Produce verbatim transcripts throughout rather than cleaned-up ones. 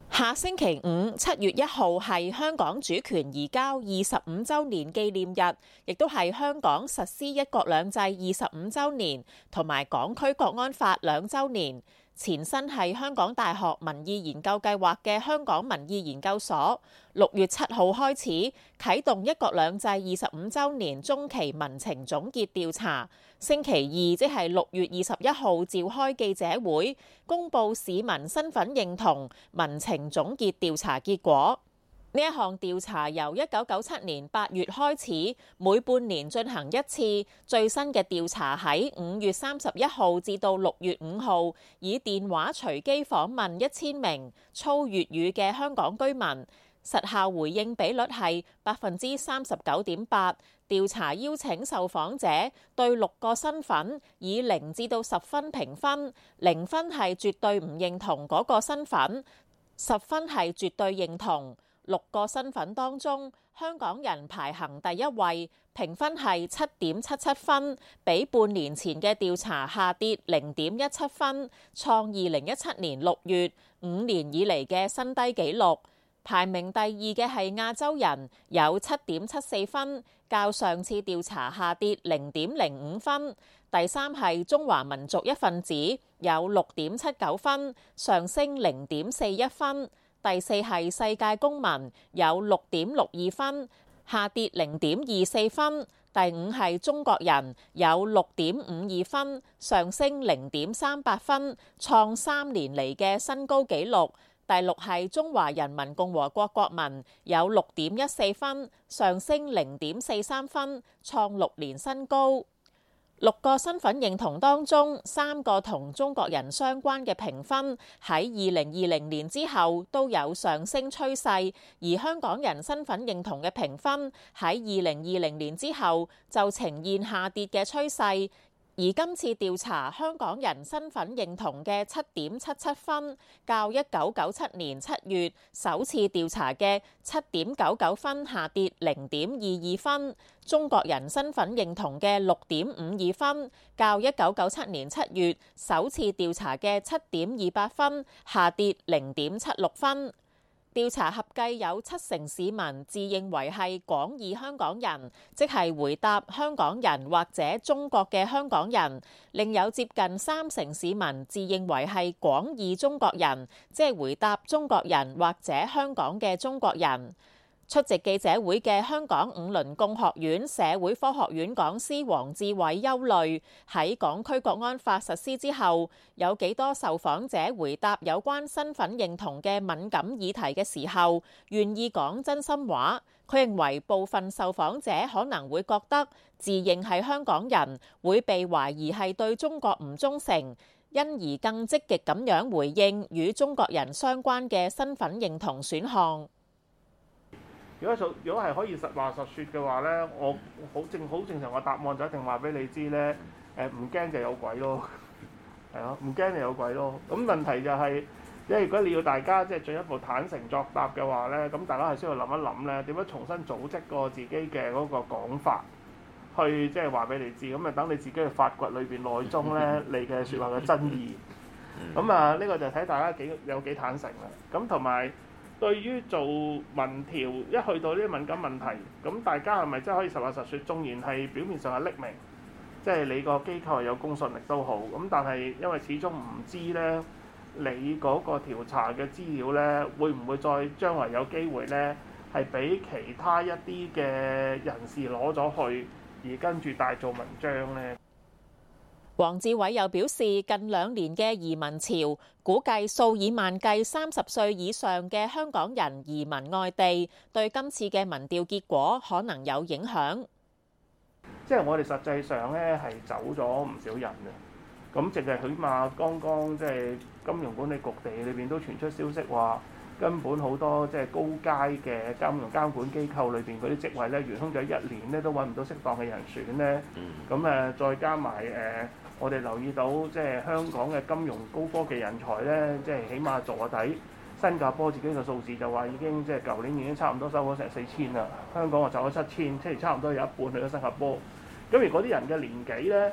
下星期五七月一號係香港主權移交二十五週年紀念日，亦都係香港實施一國兩制二十五週年，同埋港區國安法兩週年。前身係香港大學民意研究計劃嘅香港民意研究所，六月七號開始啟動一國兩制二十五週年中期民情總結調查。星期二即係六月二十一號召開記者會，公布市民身份認同民情總結調查結果。呢一項調查由一九九七年八月開始，每半年進行一次。最新嘅調查喺五月三十一號至到六月五號，以電話隨機訪問一千名操粵語嘅香港居民，實效回應比率係百分之三十九點八。調查邀請受訪者對六個身份以零至到十分評分，零分係絕對唔認同嗰個身份，十分係絕對認同。六個身份當中，香港人排行第一位，評分係七點七七分，比半年前嘅調查下跌零點一七分，創二零一七年六月五年以嚟嘅新低紀錄。排名第二嘅係亞洲人，有七點七四分，較上次調查下跌零點零五分。第三係中華民族一份子，有六點七九分，上升零點四一分。第四係世界公民，有六點六二分，下跌零點二四分。第五係中國人，有六點五二分，上升零點三八分，創三年嚟嘅新高紀錄。第六係中華人民共和國國民，有六點一四分，上升零點四三分，創六年新高。六個身份認同當中，三個同中國人相關嘅評分喺二零二零年之後都有上升趨勢，而香港人身份認同嘅評分喺二零二零年之後就呈現下跌嘅趨勢。而今次調查香港人身份認同嘅七點七七分，較一九九七年七月首次調查嘅七點九九分下跌零點二二分；中國人身份認同嘅六點五二分，較一九九七年七月首次調查嘅七點二八分下跌零點七六分。調查合計有七成市民自認為係廣義香港人，即係回答香港人或者中國嘅香港人；另有接近三成市民自認為係廣義中國人，即係回答中國人或者香港嘅中國人。出席記者會嘅香港五倫共學院社會科學院講師黃志偉憂慮，喺港區國安法實施之後，有幾多受訪者回答有關身份認同嘅敏感議題嘅時候，願意講真心話。佢認為部分受訪者可能會覺得自認係香港人會被懷疑係對中國唔忠誠，因而更積極咁樣回應與中國人相關嘅身份認同選項。 如果做如果係可以實話實説嘅話咧，我好正好正常嘅答案就一定話俾你知咧。誒唔驚就有鬼咯，係咯，唔驚就有鬼咯。咁問題就係，即係如果你要大家即係進一步坦誠作答嘅話咧，咁大家係需要諗一諗咧，點樣重新組織過自己嘅嗰個講法，去即係話俾你知。咁啊，等你自己去發掘裏邊內中咧你嘅説話嘅真義。咁啊，呢個就睇大家幾有幾坦誠啦。咁同埋，對於做民調，一去到呢啲敏感問題，咁大家係咪真係可以實話實説？縱然係表面上係匿名，即係你個機構係有公信力都好，咁但係因為始終唔知咧，你嗰個調查嘅資料咧，會唔會再將來有機會咧，係俾其他一啲嘅人士攞咗去，而跟住大做文章咧？ 黃志偉又表示，近兩年嘅移民潮，估計數以萬計三十歲以上嘅香港人移民外地，對今次嘅民調結果可能有影響。 即係我哋實際上咧係走咗唔少人嘅，咁淨係起碼剛剛即係金融管理局地裏邊都傳出消息話，根本好多即係高階嘅金融監管機構裏邊嗰啲職位咧，懸空咗一年咧都揾唔到適當嘅人選咧。咁誒再加埋誒，我哋留意到即係香港嘅金融高科技人才咧，即係起碼坐底新加坡自己嘅數字就話已經即係舊年已經差唔多收咗成四千啦，香港啊走咗七千，即係差唔多有一半去咗新加坡。咁而嗰啲人嘅年紀咧，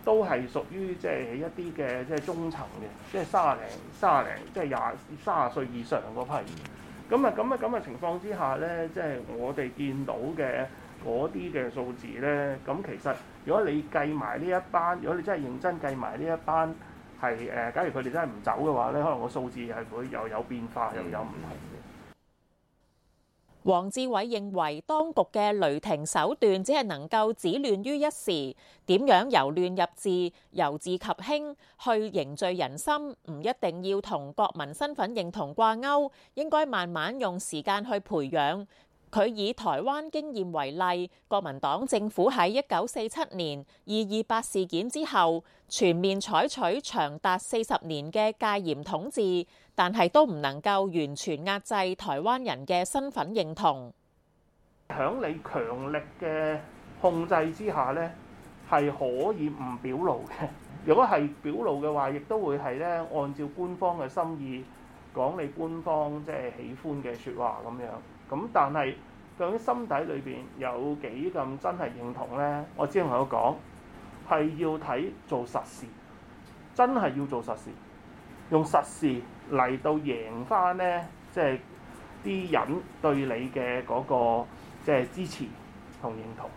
都係屬於即係一啲嘅即係中層嘅，即係三十零、三十零，即係廿三十歲以上嗰批。咁啊咁啊咁嘅情況之下咧，即係我哋見到嘅嗰啲嘅數字咧，咁其實如果你計埋呢一班，如果你真係認真計埋呢一班係誒、呃，假如佢哋真係唔走嘅話咧，可能個數字係會又有變化，又有唔同嘅。 黃志偉認為，當局嘅雷霆手段只係能夠止亂於一時，點樣由亂入治、由治及興去凝聚人心，唔一定要同國民身份認同掛鈎，應該慢慢用時間去培養。佢以台灣經驗為例，國民黨政府喺一九四七年二二八事件之後，全面採取長達四十年嘅戒嚴統治，但係都唔能夠完全壓制台灣人嘅身份認同。 響你強力嘅控制之下呢，係可以唔表露嘅。如果係表露嘅話，亦都會係咧按照官方嘅心意講你官方即係喜歡嘅説話咁樣。咁但係究竟心底裏邊有幾咁真係認同呢？我只能夠講係要睇做實事，真係要做實事，用實事嚟到贏翻呢，即係啲人對你嘅嗰個即係支持同認同。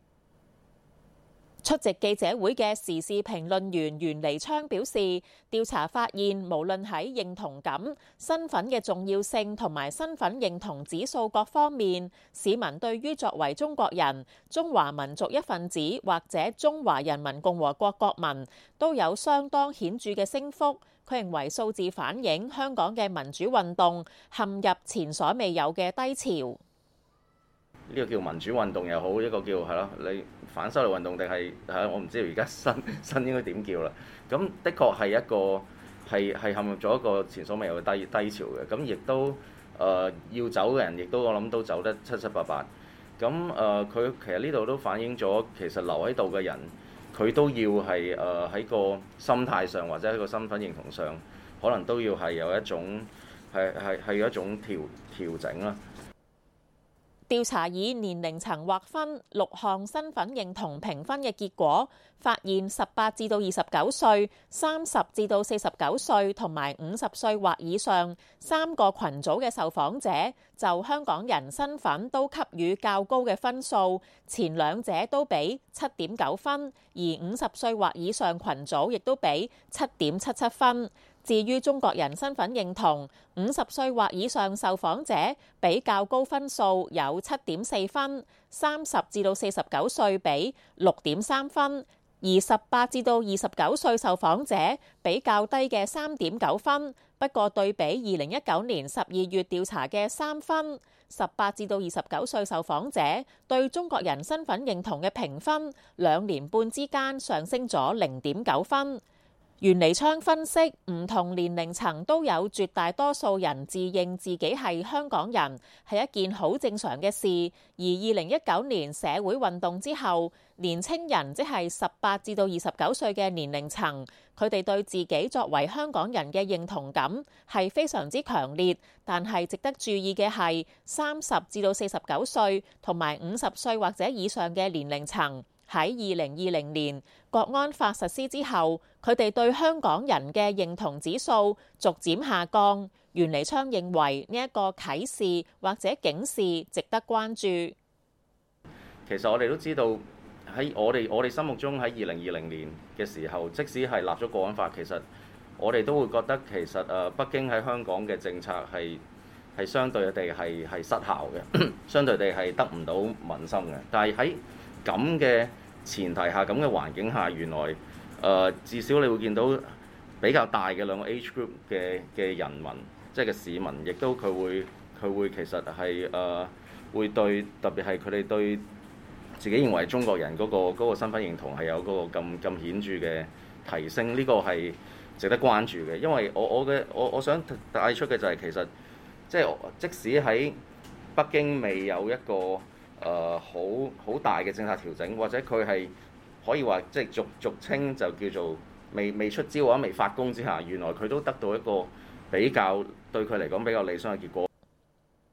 出席記者會嘅時事評論員袁彌昌表示，調查發現無論喺認同感、身份嘅重要性同埋身份認同指數各方面，市民對於作為中國人、中華民族一份子或者中華人民共和國國民都有相當顯著嘅升幅。佢認為數字反映香港嘅民主運動陷入前所未有嘅低潮。 呢個叫民主運動又好，一個叫係咯，你反修例運動定係係我唔知道而家新新應該點叫啦。咁的確係一個係係陷入咗一個前所未有嘅低低潮嘅。咁亦都誒、呃、要走嘅人，亦都我諗都走得七七八八。咁誒佢其實呢度都反映咗，其實留喺度嘅人，佢都要係誒喺個心態上或者喺個身份認同上，可能都要係有一種係係係有一種調調整啦。 調查以年齡層劃分六項身份認同評分嘅結果，發現十八至到二十九歲、三十至到四十九歲同埋五十歲或以上三個群組嘅受訪者就香港人身份都給予較高嘅分數，前兩者都俾七點九分，而五十歲或以上群組亦都俾七點七七分。至於中國人身份認同，五十歲或以上受訪者比較高分數有七點四分，三十至到四十九歲比六點三分，而十八至到二十九歲受訪者比較低嘅三點九分。不過對比二零一九年十二月調查嘅三分，十八至到二十九歲受訪者對中國人身份認同嘅評分，兩年半之間上升咗零點九分。袁彌昌分析，唔同年齡層都有絕大多數人自認自己係香港人，係一件好正常嘅事。而二零一九年社會運動之後，年青人即係十八至到二十九歲嘅年齡層，佢哋對自己作為香港人嘅認同感係非常之強烈。但係值得注意嘅係，三十至到四十九歲同埋五十歲或者以上嘅年齡層，喺二零二零年國安法實施之後，佢哋對香港人嘅認同指數逐漸下降。袁彌昌認為呢一個啟示或者警示值得關注。 其實我哋都知道喺我哋我哋心目中喺二零二零年嘅時候，即使係立咗國安法，其實我哋都會覺得其實誒北京喺香港嘅政策係係相對地係係失效嘅，相對地係得唔到民心嘅。但係喺咁嘅前提下，咁嘅環境下，原來誒、呃、至少你會見到比較大嘅兩個 age group 嘅嘅人民，即係嘅市民，亦都佢會佢會其實係誒、呃、會對特別係佢哋對自己認為中國人嗰、嗰個嗰個身份認同係有嗰個咁咁顯著嘅提升，呢、呢個係值得關注嘅。因為我我嘅我我想帶出嘅就係其實即係即使喺北京未有一個誒好好大嘅政策調整，或者佢係可以話即係俗俗稱就叫做未未出招或者未發功之下，原來佢都得到一個比較對佢嚟講比較理想嘅結果。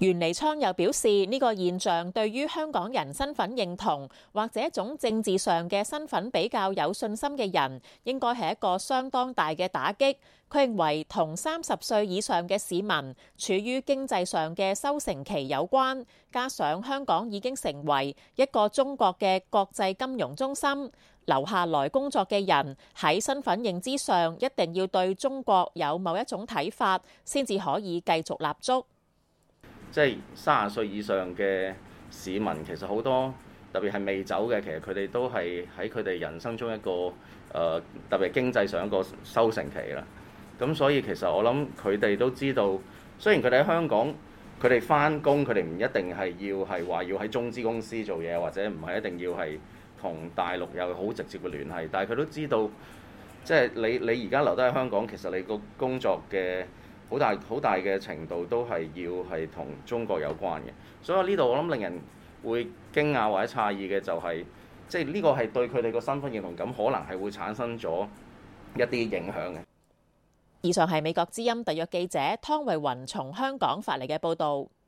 袁彌昌又表示，呢個現象對於香港人身份認同或者一種政治上嘅身份比較有信心嘅人，應該係一個相當大嘅打擊。佢認為同三十歲以上嘅市民處於經濟上嘅收成期有關，加上香港已經成為一個中國嘅國際金融中心，留下來工作嘅人喺身份認知上一定要對中國有某一種睇法，先至可以繼續立足。 即係三十歲以上嘅市民，其實好多特別係未走嘅，其實佢哋都係喺佢哋人生中一個誒、呃、特別經濟上一個收成期啦。咁所以其實我諗佢哋都知道，雖然佢哋喺香港，佢哋返工，佢哋唔一定係要係話要喺中資公司做嘢，或者唔係一定要係同大陸有好直接嘅聯繫，但係佢都知道，即係你你而家留低喺香港，其實你個工作嘅好大好大嘅程度都係要係同中國有關嘅，所以呢度我諗令人會驚訝或者詫異嘅就係、是，即係呢個係對佢哋個身份認同感可能係會產生咗一啲影響嘅。 以上係美國之音特約記者湯慧雲從香港發嚟嘅報導。